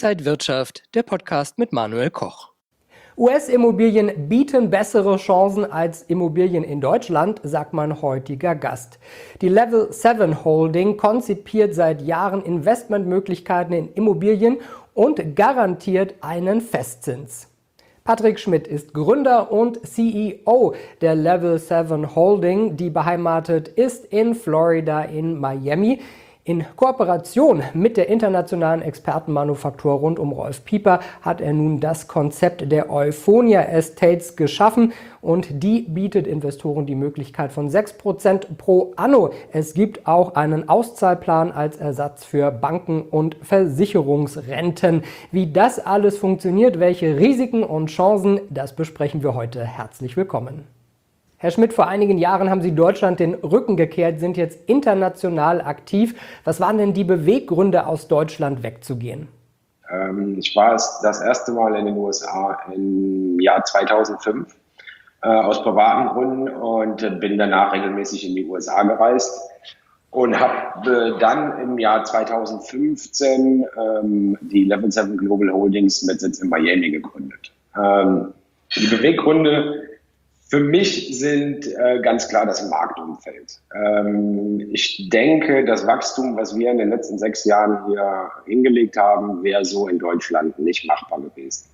Inside Wirtschaft, der Podcast mit Manuel Koch. US-Immobilien bieten bessere Chancen als Immobilien in Deutschland, sagt mein heutiger Gast. Die Level 7 Holding konzipiert seit Jahren Investmentmöglichkeiten in Immobilien und garantiert einen Festzins. Patrick Schmidt ist Gründer und CEO der Level 7 Holding, die beheimatet ist in Florida in Miami. In Kooperation mit der internationalen Expertenmanufaktur rund um Rolf Pieper hat er nun das Konzept der Euphonia Estates geschaffen und die bietet Investoren die Möglichkeit von 6% pro anno. Es gibt auch einen Auszahlplan als Ersatz für Banken- und Versicherungsrenten. Wie das alles funktioniert, welche Risiken und Chancen, das besprechen wir heute. Herzlich willkommen. Herr Schmidt, vor einigen Jahren haben Sie Deutschland den Rücken gekehrt, sind jetzt international aktiv. Was waren denn die Beweggründe, aus Deutschland wegzugehen? Ich war das erste Mal in den USA im Jahr 2005 aus privaten Gründen und bin danach regelmäßig in die USA gereist und habe dann im Jahr 2015 die Level 7 Global Holdings mit Sitz in Miami gegründet. Die Beweggründe für mich sind ganz klar das Marktumfeld. Ich denke, das Wachstum, was wir in den letzten 6 Jahren hier hingelegt haben, wäre so in Deutschland nicht machbar gewesen.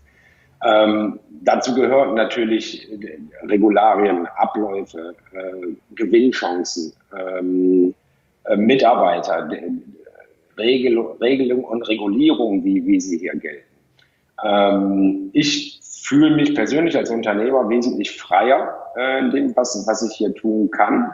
Dazu gehören natürlich Regularien, Abläufe, Gewinnchancen, Mitarbeiter, Regelung und Regulierung, wie sie hier gelten. Ich fühle mich persönlich als Unternehmer wesentlich freier in dem, was ich hier tun kann.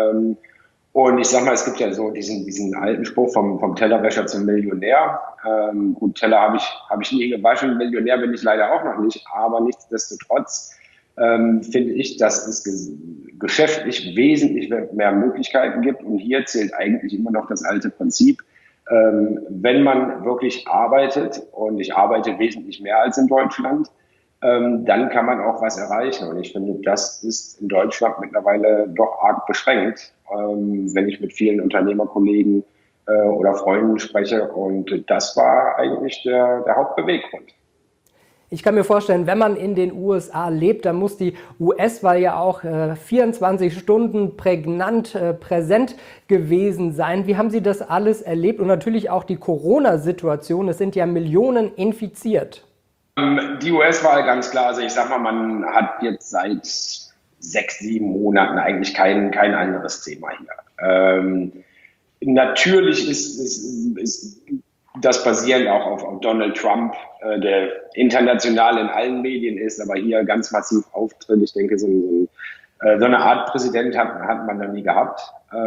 Und ich sag mal, es gibt ja so diesen alten Spruch vom Tellerwäscher zum Millionär. Gut, Teller habe ich nie gewaschen, Millionär bin ich leider auch noch nicht, aber nichtsdestotrotz finde ich, dass es geschäftlich wesentlich mehr Möglichkeiten gibt. Und hier zählt eigentlich immer noch das alte Prinzip. Wenn man wirklich arbeitet, und ich arbeite wesentlich mehr als in Deutschland, dann kann man auch was erreichen. Und ich finde, das ist in Deutschland mittlerweile doch arg beschränkt, wenn ich mit vielen Unternehmerkollegen oder Freunden spreche. Und das war eigentlich der Hauptbeweggrund. Ich kann mir vorstellen, wenn man in den USA lebt, dann muss die US-Wahl ja auch 24 Stunden präsent gewesen sein. Wie haben Sie das alles erlebt? Und natürlich auch die Corona-Situation. Es sind ja Millionen infiziert. Die US-Wahl ganz klar, also ich sag mal, man hat jetzt seit 6, 7 Monaten eigentlich kein anderes Thema hier. Natürlich ist das basierend auch auf Donald Trump, der international in allen Medien ist, aber hier ganz massiv auftritt. Ich denke, so eine Art Präsident hat man noch nie gehabt.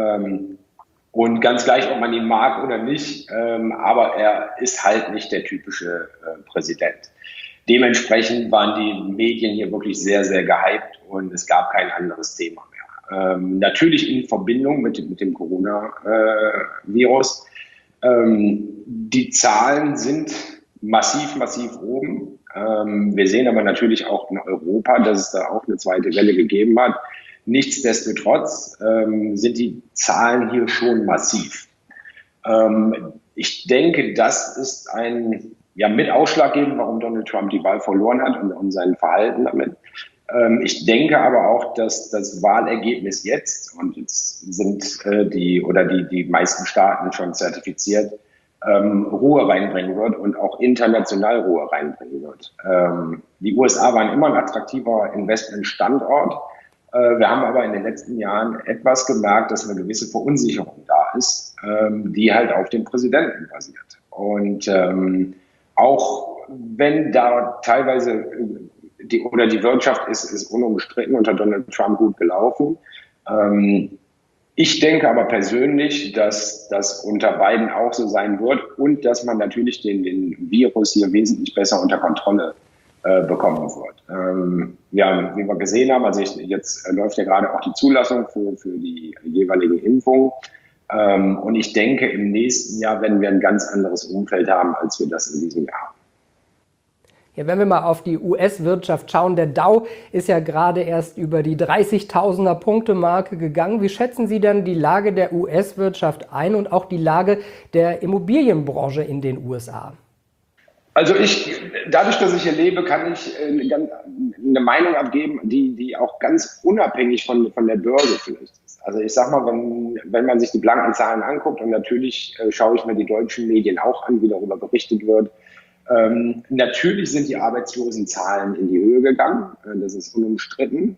Und ganz gleich, ob man ihn mag oder nicht, aber er ist halt nicht der typische Präsident. Dementsprechend waren die Medien hier wirklich sehr, sehr gehypt und es gab kein anderes Thema mehr. Natürlich in Verbindung mit dem Coronavirus. Die Zahlen sind massiv oben. Wir sehen aber natürlich auch in Europa, dass es da auch eine zweite Welle gegeben hat. Nichtsdestotrotz sind die Zahlen hier schon massiv. Ich denke, das ist mit ausschlaggebend, warum Donald Trump die Wahl verloren hat und sein Verhalten damit. Ich denke aber auch, dass das Wahlergebnis jetzt, und jetzt sind die meisten Staaten schon zertifiziert, Ruhe reinbringen wird und auch international Ruhe reinbringen wird. Die USA waren immer ein attraktiver Investmentstandort. Wir haben aber in den letzten Jahren etwas gemerkt, dass eine gewisse Verunsicherung da ist, die halt auf dem Präsidenten basiert. Und auch wenn da teilweise die Wirtschaft ist unumstritten unter Donald Trump gut gelaufen. Ich denke aber persönlich, dass das unter Biden auch so sein wird und dass man natürlich den Virus hier wesentlich besser unter Kontrolle bekommen wird. Ja, wie wir gesehen haben, also jetzt läuft ja gerade auch die Zulassung für die jeweiligen Impfungen. Und ich denke, im nächsten Jahr werden wir ein ganz anderes Umfeld haben, als wir das in diesem Jahr haben. Ja, wenn wir mal auf die US-Wirtschaft schauen, der Dow ist ja gerade erst über die 30.000er Punkte-Marke gegangen. Wie schätzen Sie denn die Lage der US-Wirtschaft ein und auch die Lage der Immobilienbranche in den USA? Also dadurch, dass ich hier lebe, kann ich eine Meinung abgeben, die auch ganz unabhängig von der Börse vielleicht ist. Also ich sag mal, wenn man sich die blanken Zahlen anguckt, und natürlich schaue ich mir die deutschen Medien auch an, wie darüber berichtet wird, natürlich sind die Arbeitslosenzahlen in die Höhe gegangen, das ist unumstritten.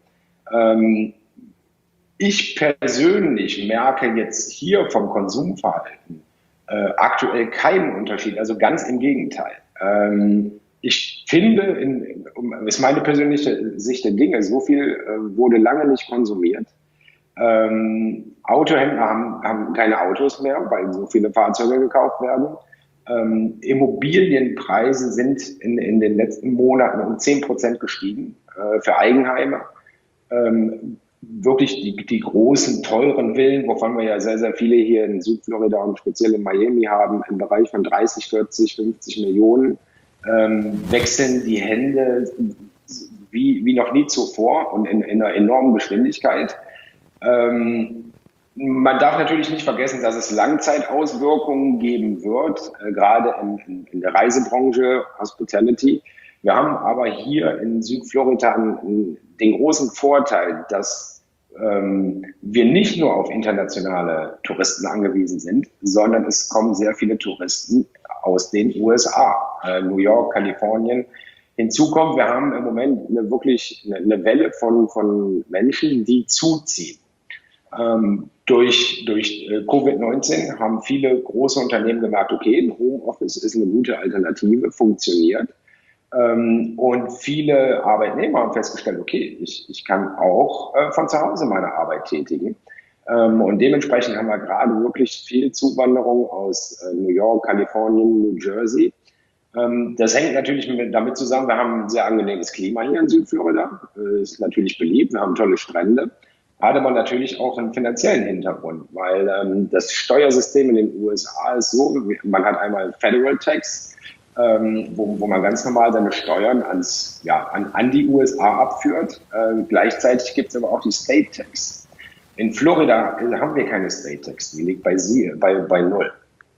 Ich persönlich merke jetzt hier vom Konsumverhalten aktuell keinen Unterschied, also ganz im Gegenteil. Ich finde, ist meine persönliche Sicht der Dinge, so viel wurde lange nicht konsumiert. Autohändler haben keine Autos mehr, weil so viele Fahrzeuge gekauft werden. Immobilienpreise sind in den letzten Monaten um 10% gestiegen für Eigenheime. Wirklich die großen, teuren Villen, wovon wir ja sehr, sehr viele hier in Südflorida und speziell in Miami haben, im Bereich von 30, 40, 50 Millionen, wechseln die Hände wie noch nie zuvor und in einer enormen Geschwindigkeit. Man darf natürlich nicht vergessen, dass es Langzeitauswirkungen geben wird, gerade in der Reisebranche, Hospitality. Wir haben aber hier in Südflorida den großen Vorteil, dass wir nicht nur auf internationale Touristen angewiesen sind, sondern es kommen sehr viele Touristen aus den USA, New York, Kalifornien. Hinzu kommt, wir haben im Moment eine Welle von Menschen, die zuziehen. Durch Covid-19 haben viele große Unternehmen gemerkt, okay, ein Homeoffice ist eine gute Alternative, funktioniert. Und viele Arbeitnehmer haben festgestellt, okay, ich kann auch von zu Hause meine Arbeit tätigen. Und dementsprechend haben wir gerade wirklich viel Zuwanderung aus New York, Kalifornien, New Jersey. Das hängt natürlich damit zusammen, wir haben ein sehr angenehmes Klima hier in Südflorida. Ist natürlich beliebt, wir haben tolle Strände. Hat aber natürlich auch einen finanziellen Hintergrund, weil das Steuersystem in den USA ist so, man hat einmal Federal Tax, wo man ganz normal seine Steuern an die USA abführt. Gleichzeitig gibt es aber auch die State Tax. In Florida haben wir keine State Tax, die liegt bei 0.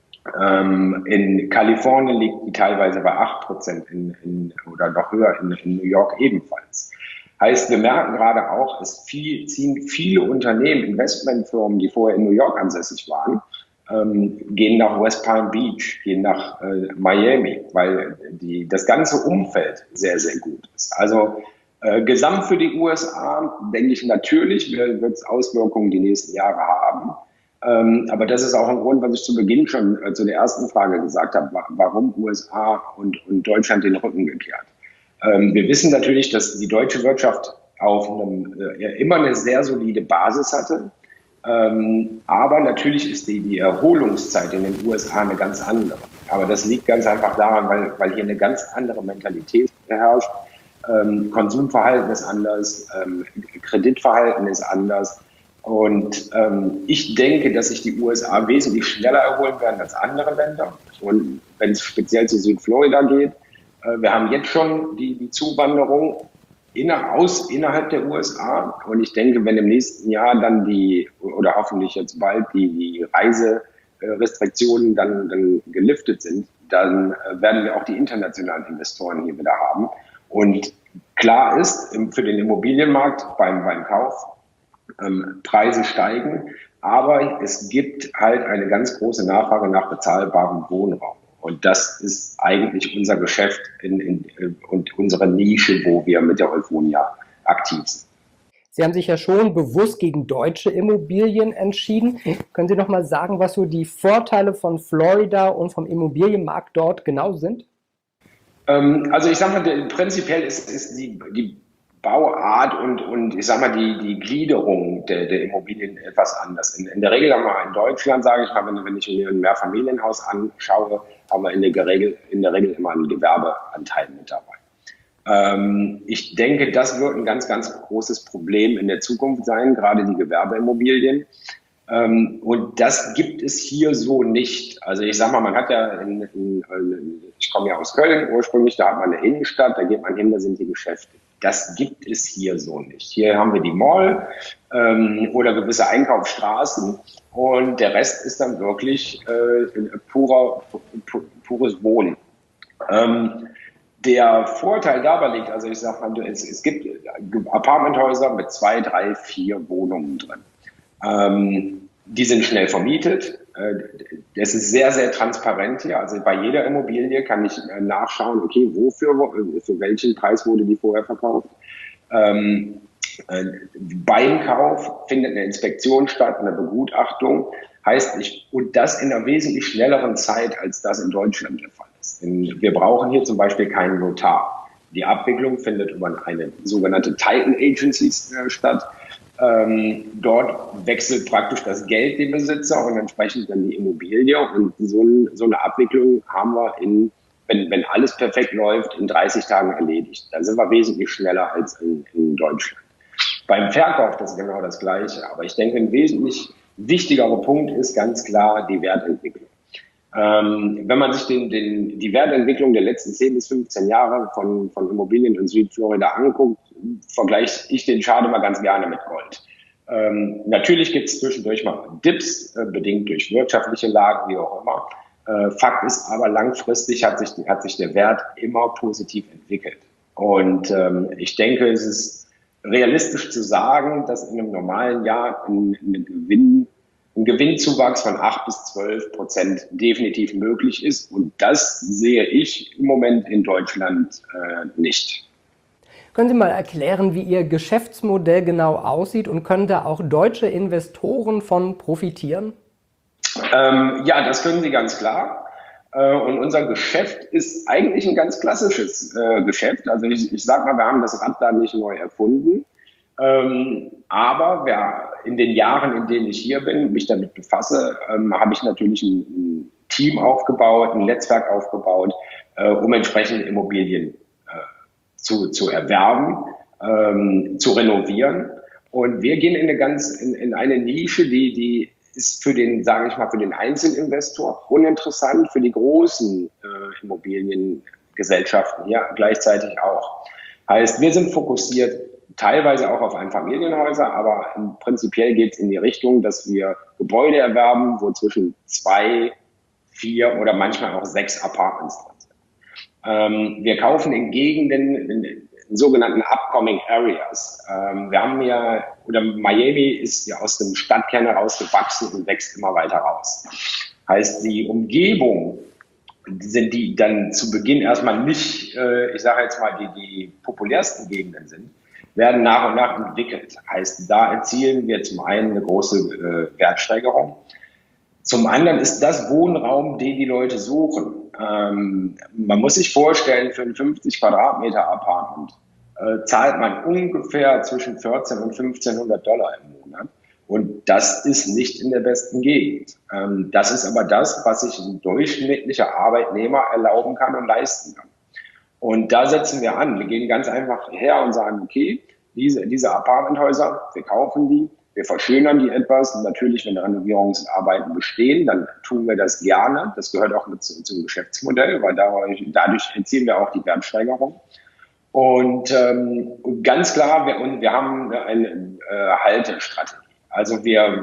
In Kalifornien liegt die teilweise bei 8% oder noch höher in New York ebenfalls. Heißt, wir merken gerade auch, es ziehen viele Unternehmen, Investmentfirmen, die vorher in New York ansässig waren, gehen nach West Palm Beach, gehen nach Miami, weil das ganze Umfeld sehr, sehr gut ist. Also gesamt für die USA denke ich natürlich, wird es Auswirkungen die nächsten Jahre haben. Aber das ist auch ein Grund, was ich zu Beginn schon zu der ersten Frage gesagt habe, warum USA und Deutschland den Rücken gekehrt. Wir wissen natürlich, dass die deutsche Wirtschaft immer eine sehr solide Basis hatte. Aber natürlich ist die Erholungszeit in den USA eine ganz andere. Aber das liegt ganz einfach daran, weil hier eine ganz andere Mentalität herrscht. Konsumverhalten ist anders, Kreditverhalten ist anders. Und ich denke, dass sich die USA wesentlich schneller erholen werden als andere Länder. Und wenn es speziell zu Südflorida geht, wir haben jetzt schon die Zuwanderung innerhalb der USA. Und ich denke, wenn im nächsten Jahr dann oder hoffentlich jetzt bald die Reiserestriktionen dann geliftet sind, dann werden wir auch die internationalen Investoren hier wieder haben. Und klar ist, für den Immobilienmarkt beim Kauf, Preise steigen, aber es gibt halt eine ganz große Nachfrage nach bezahlbarem Wohnraum. Und das ist eigentlich unser Geschäft und unsere Nische, wo wir mit der Euphonia aktiv sind. Sie haben sich ja schon bewusst gegen deutsche Immobilien entschieden. Können Sie noch mal sagen, was so die Vorteile von Florida und vom Immobilienmarkt dort genau sind? Also ich sage mal, prinzipiell ist die Bauart und ich sage mal, die Gliederung der Immobilien etwas anders. In der Regel haben wir in Deutschland, sage ich mal, wenn ich mir ein Mehrfamilienhaus anschaue, haben wir in der Regel immer einen Gewerbeanteil mit dabei. Ich denke, das wird ein ganz, ganz großes Problem in der Zukunft sein, gerade die Gewerbeimmobilien. Und das gibt es hier so nicht. Also ich sag mal, man hat ja, ich komme ja aus Köln ursprünglich, da hat man eine Innenstadt, da geht man hin, da sind die Geschäfte. Das gibt es hier so nicht. Hier haben wir die Mall oder gewisse Einkaufsstraßen und der Rest ist dann wirklich pures Wohnen. Der Vorteil dabei liegt, also ich sage mal, es gibt Apartmenthäuser mit 2, 3, 4 Wohnungen drin. Die sind schnell vermietet. Das ist sehr, sehr transparent hier. Also bei jeder Immobilie kann ich nachschauen, okay, für welchen Preis wurde die vorher verkauft. Beim Kauf findet eine Inspektion statt, eine Begutachtung. Und das in einer wesentlich schnelleren Zeit, als das in Deutschland der Fall ist. Denn wir brauchen hier zum Beispiel keinen Notar. Die Abwicklung findet über eine sogenannte Title Agency statt. Dort wechselt praktisch das Geld den Besitzer und entsprechend dann die Immobilie. Und so eine Abwicklung haben wir wenn alles perfekt läuft, in 30 Tagen erledigt. Da sind wir wesentlich schneller als in Deutschland. Beim Verkauf das ist genau das Gleiche. Aber ich denke, ein wesentlich wichtigerer Punkt ist ganz klar die Wertentwicklung. Wenn man sich die Wertentwicklung der letzten 10 bis 15 Jahre von Immobilien in Südflorida anguckt, vergleiche ich den Chart immer ganz gerne mit Gold. Natürlich gibt es zwischendurch mal Dips, bedingt durch wirtschaftliche Lagen, wie auch immer. Fakt ist aber, langfristig hat sich der Wert immer positiv entwickelt. Und ich denke, es ist realistisch zu sagen, dass in einem normalen Jahr ein Gewinnzuwachs von 8-12% definitiv möglich ist. Und das sehe ich im Moment in Deutschland nicht. Können Sie mal erklären, wie Ihr Geschäftsmodell genau aussieht und können da auch deutsche Investoren von profitieren? Ja, das können Sie ganz klar. Und unser Geschäft ist eigentlich ein ganz klassisches Geschäft. Also ich sage mal, wir haben das Rad da nicht neu erfunden. Aber in den Jahren, in denen ich hier bin, mich damit befasse, habe ich natürlich ein Team aufgebaut, ein Netzwerk aufgebaut, um entsprechend Immobilien zu erwerben, zu renovieren. Und wir gehen in eine Nische, die ist für den Einzelinvestor uninteressant, für die großen Immobiliengesellschaften ja gleichzeitig auch. Heißt, wir sind fokussiert teilweise auch auf Einfamilienhäuser, aber prinzipiell geht es in die Richtung, dass wir Gebäude erwerben, wo zwischen 2, 4 oder manchmal auch 6 Apartments drin sind. Wir kaufen in Gegenden, in sogenannten Upcoming Areas. Miami ist ja aus dem Stadtkern herausgewachsen und wächst immer weiter raus. Heißt, die Umgebung sind die dann zu Beginn erstmal nicht, ich sage jetzt mal, die populärsten Gegenden sind, werden nach und nach entwickelt. Heißt, da erzielen wir zum einen eine große Wertsteigerung. Zum anderen ist das Wohnraum, den die Leute suchen. Man muss sich vorstellen, für ein 50 Quadratmeter Apartment zahlt man ungefähr zwischen 14 und $1.500 im Monat. Und das ist nicht in der besten Gegend. Das ist aber das, was sich ein durchschnittlicher Arbeitnehmer erlauben kann und leisten kann. Und da setzen wir an. Wir gehen ganz einfach her und sagen, okay, diese Apartmenthäuser, wir kaufen die, wir verschönern die etwas. Und natürlich, wenn Renovierungsarbeiten bestehen, dann tun wir das gerne. Das gehört auch mit zum Geschäftsmodell, weil dadurch erzielen wir auch die Wertsteigerung. Und ganz klar, wir haben eine Haltestrategie. Also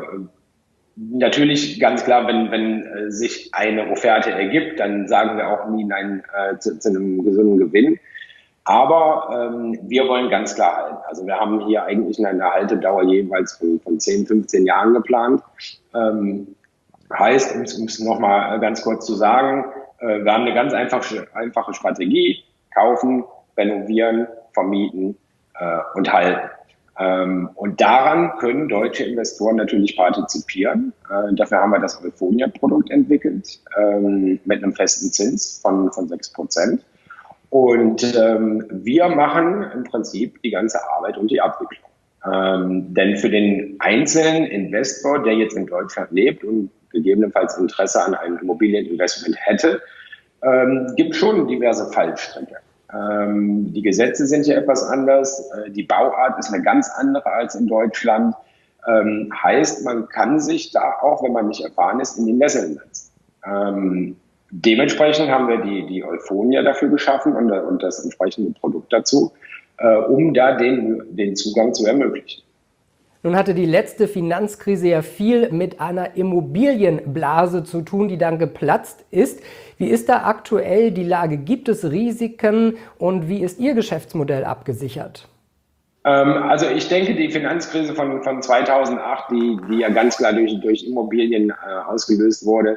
natürlich ganz klar, wenn sich eine Offerte ergibt, dann sagen wir auch nie nein zu einem gesunden Gewinn. Aber wir wollen ganz klar halten. Also wir haben hier eigentlich eine Haltedauer jeweils von 10, 15 Jahren geplant. Heißt, um es nochmal ganz kurz zu sagen, wir haben eine ganz einfache Strategie: kaufen, renovieren, vermieten und halten. Und daran können deutsche Investoren natürlich partizipieren. Dafür haben wir das Euphonia-Produkt entwickelt mit einem festen Zins von 6%. Und wir machen im Prinzip die ganze Arbeit und die Abwicklung. Denn für den einzelnen Investor, der jetzt in Deutschland lebt und gegebenenfalls Interesse an einem Immobilieninvestment hätte, gibt schon diverse Fallstricke. Die Gesetze sind hier etwas anders. Die Bauart ist eine ganz andere als in Deutschland. Heißt, man kann sich da auch, wenn man nicht erfahren ist, in die Nesseln setzen. Dementsprechend haben wir die Euphonia dafür geschaffen und das entsprechende Produkt dazu, um da den Zugang zu ermöglichen. Nun hatte die letzte Finanzkrise ja viel mit einer Immobilienblase zu tun, die dann geplatzt ist. Wie ist da aktuell die Lage? Gibt es Risiken und wie ist Ihr Geschäftsmodell abgesichert? Also ich denke, die Finanzkrise von 2008, die ja ganz klar durch Immobilien ausgelöst wurde,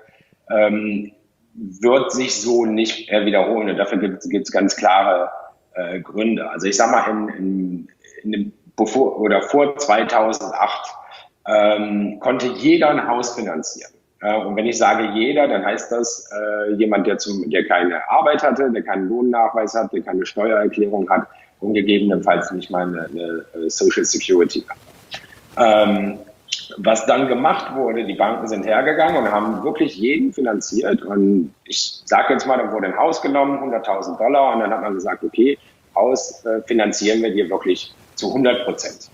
wird sich so nicht wiederholen. Und dafür gibt es ganz klare Gründe. Also ich sage mal, vor 2008 konnte jeder ein Haus finanzieren. Und wenn ich sage jeder, dann heißt das jemand, der keine Arbeit hatte, der keinen Lohnnachweis hat, der keine Steuererklärung hat und gegebenenfalls nicht mal eine Social Security hat. Was dann gemacht wurde, die Banken sind hergegangen und haben wirklich jeden finanziert. Und ich sage jetzt mal, da wurde ein Haus genommen, $100.000, und dann hat man gesagt, okay, Haus finanzieren wir dir wirklich zu 100%.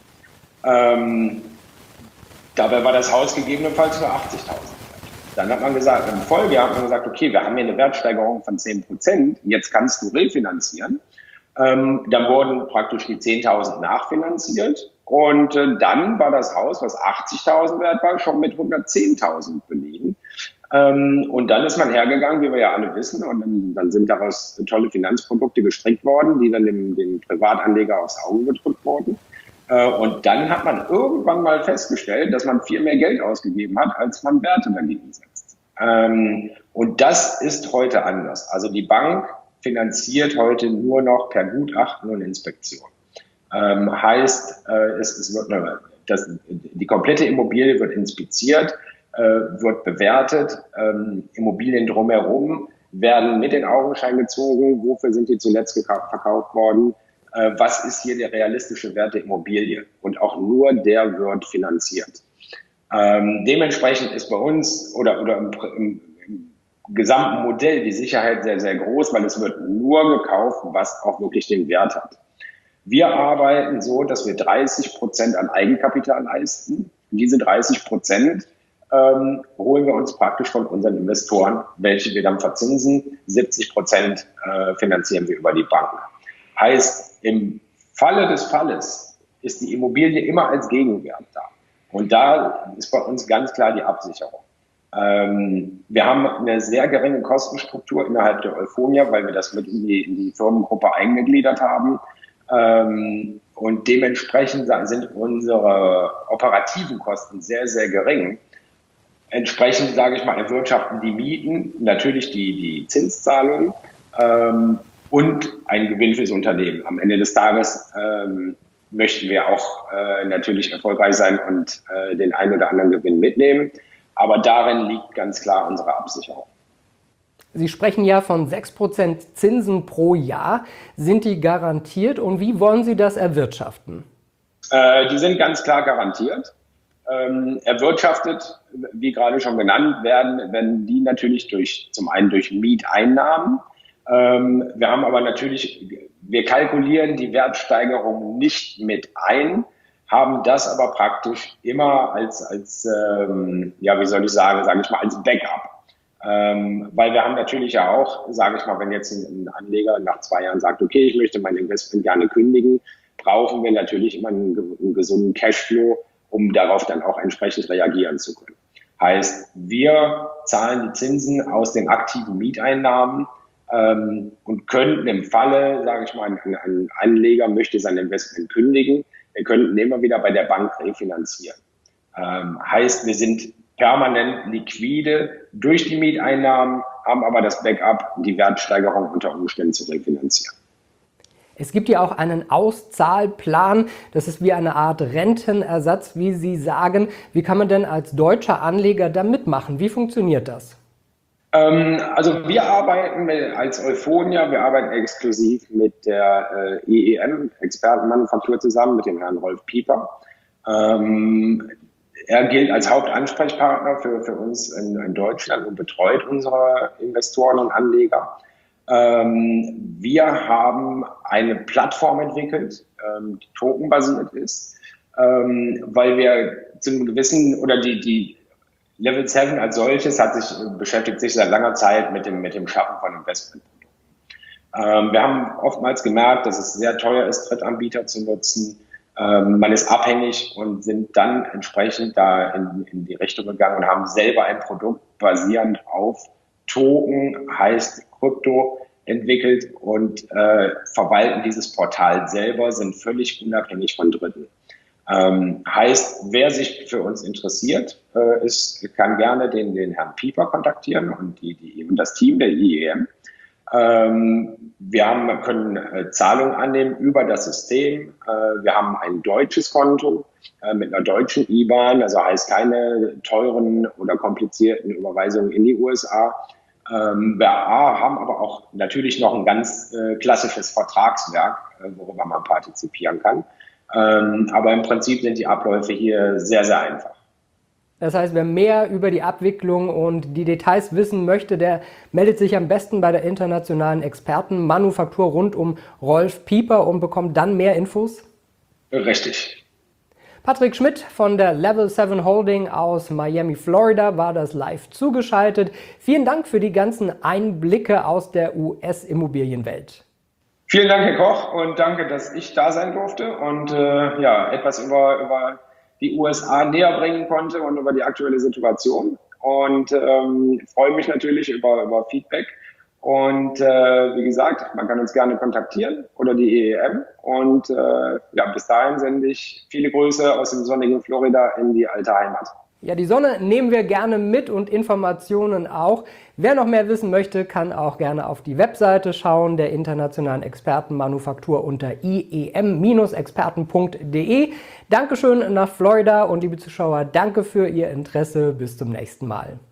Dabei war das Haus gegebenenfalls für 80.000. Dann hat man gesagt, im Folgejahr hat man gesagt, okay, wir haben hier eine Wertsteigerung von 10%, jetzt kannst du refinanzieren. Dann wurden praktisch die 10.000 nachfinanziert und dann war das Haus, was 80.000 wert war, schon mit 110.000 belegen. Und dann ist man hergegangen, wie wir ja alle wissen, und dann sind daraus tolle Finanzprodukte gestrickt worden, die dann dem Privatanleger aufs Auge gedrückt wurden. Und dann hat man irgendwann mal festgestellt, dass man viel mehr Geld ausgegeben hat, als man Werte dagegen setzt. Und das ist heute anders. Also die Bank finanziert heute nur noch per Gutachten und Inspektion. Heißt, die komplette Immobilie wird inspiziert, wird bewertet, Immobilien drumherum werden mit in Augenschein gezogen, wofür sind die zuletzt verkauft worden, was ist hier der realistische Wert der Immobilie, und auch nur der wird finanziert. Dementsprechend ist bei uns oder im gesamten Modell die Sicherheit sehr, sehr groß, weil es wird nur gekauft, was auch wirklich den Wert hat. Wir arbeiten so, dass wir 30% an Eigenkapital leisten. Diese 30% holen wir uns praktisch von unseren Investoren, welche wir dann verzinsen. 70% finanzieren wir über die Bank. Heißt, im Falle des Falles ist die Immobilie immer als Gegenwert da. Und da ist bei uns ganz klar die Absicherung. Wir haben eine sehr geringe Kostenstruktur innerhalb der Euphonia, weil wir das mit in die Firmengruppe eingegliedert haben. Und dementsprechend sind unsere operativen Kosten sehr, sehr gering. Entsprechend, sage ich mal, erwirtschaften die Mieten natürlich die Zinszahlungen und ein Gewinn fürs Unternehmen. Am Ende des Tages möchten wir auch natürlich erfolgreich sein und den einen oder anderen Gewinn mitnehmen. Aber darin liegt ganz klar unsere Absicherung. Sie sprechen ja von 6% Zinsen pro Jahr. Sind die garantiert und wie wollen Sie das erwirtschaften? Die sind ganz klar garantiert. Erwirtschaftet, wie gerade schon genannt, werden die natürlich zum einen durch Mieteinnahmen. Wir haben aber natürlich, wir kalkulieren die Wertsteigerung nicht mit ein, haben das aber praktisch immer als Backup. Weil wir haben natürlich ja auch, sage ich mal, wenn jetzt ein Anleger nach 2 Jahren sagt, okay, ich möchte mein Investment gerne kündigen, brauchen wir natürlich immer einen gesunden Cashflow, um darauf dann auch entsprechend reagieren zu können. Heißt, wir zahlen die Zinsen aus den aktiven Mieteinnahmen und könnten im Falle, sage ich mal, ein Anleger möchte sein Investment kündigen, wir könnten immer wieder bei der Bank refinanzieren. Heißt, wir sind permanent liquide durch die Mieteinnahmen, haben aber das Backup, die Wertsteigerung unter Umständen zu refinanzieren. Es gibt ja auch einen Auszahlplan, das ist wie eine Art Rentenersatz, wie Sie sagen. Wie kann man denn als deutscher Anleger da mitmachen? Wie funktioniert das? Also wir arbeiten als Euphonia, wir arbeiten exklusiv mit der EEM, Expertenmanufaktur, zusammen mit dem Herrn Rolf Pieper. Er gilt als Hauptansprechpartner für uns in Deutschland und betreut unsere Investoren und Anleger. Wir haben eine Plattform entwickelt, die tokenbasiert ist, weil wir zu einem gewissen, oder die Level 7 als solches beschäftigt sich seit langer Zeit mit dem Schaffen von Investmentprodukten. Wir haben oftmals gemerkt, dass es sehr teuer ist, Drittanbieter zu nutzen. Man ist abhängig und sind dann entsprechend da in die Richtung gegangen und haben selber ein Produkt basierend auf Token, heißt Krypto, entwickelt und verwalten dieses Portal selber, sind völlig unabhängig von Dritten. Heißt, wer sich für uns interessiert, kann gerne den Herrn Pieper kontaktieren und das Team der IEM. Wir können Zahlungen annehmen über das System. Wir haben ein deutsches Konto mit einer deutschen IBAN, also heißt keine teuren oder komplizierten Überweisungen in die USA. Wir haben aber auch natürlich noch ein ganz klassisches Vertragswerk, worüber man partizipieren kann. Aber im Prinzip sind die Abläufe hier sehr, sehr einfach. Das heißt, wer mehr über die Abwicklung und die Details wissen möchte, der meldet sich am besten bei der internationalen Expertenmanufaktur rund um Rolf Pieper und bekommt dann mehr Infos? Richtig. Patrick Schmidt von der Level 7 Holding aus Miami, Florida, war das live zugeschaltet. Vielen Dank für die ganzen Einblicke aus der US-Immobilienwelt. Vielen Dank, Herr Koch, und danke, dass ich da sein durfte und etwas über die USA näher bringen konnte und über die aktuelle Situation. Und freue mich natürlich über Feedback. Und wie gesagt, man kann uns gerne kontaktieren oder die EEM. Und bis dahin sende ich viele Grüße aus dem sonnigen Florida in die alte Heimat. Ja, die Sonne nehmen wir gerne mit und Informationen auch. Wer noch mehr wissen möchte, kann auch gerne auf die Webseite schauen, der internationalen Expertenmanufaktur unter iem-experten.de. Dankeschön nach Florida und liebe Zuschauer, danke für Ihr Interesse. Bis zum nächsten Mal.